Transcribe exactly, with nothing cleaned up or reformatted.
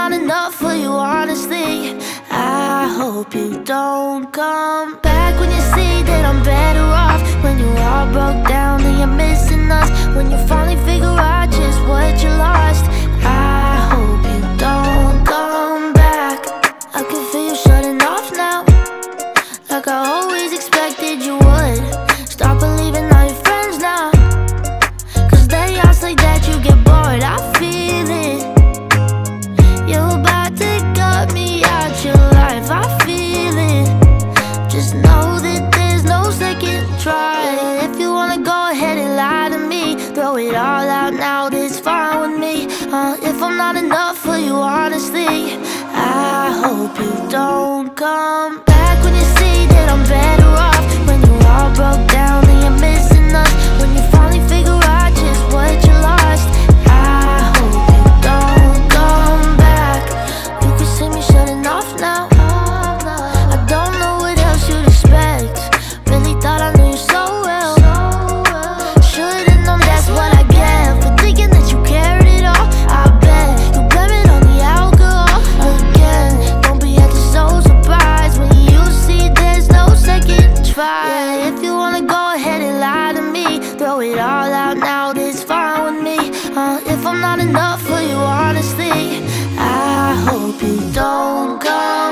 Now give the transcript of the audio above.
not enough for you, honestly, I hope you don't come back. When you see that I'm better off, when you all broke down and you're missing us, when you finally figure out just what you lost, I hope you don't come back. I can feel you shutting off now, like I always expected you would. Stop believing all your friends now, cause they all say that you get bored. I feel it, you're about to cut me out your life. I feel it, just know that there's no second try. If you wanna go ahead and lie to me, throw it all out now, that's fine with me. uh, If I'm not enough for you, honestly, I hope you don't come back. When you see that I'm better off, when you all broke down and you're missing us, when you finally figure out just what you lost, I hope you don't come back. You can see me shutting off now, I don't know what else you'd expect. Really thought I knew you so well, should've known that's what I get for thinking that you cared at all. I bet you blame it on the alcohol again. Don't be acting so surprised when you see there's no second try. Yeah, if you wanna go ahead and lie to me, throw it all out now, that's fine with me. uh, If I'm not enough for you, honestly, I hope you don't come